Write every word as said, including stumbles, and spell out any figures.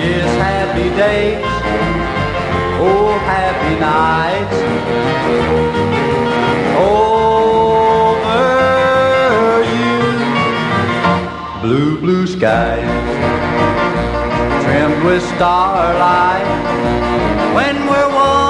Yes, happy days, oh happy nights, over you. Blue, blue skies, trimmed with starlight, when we're one.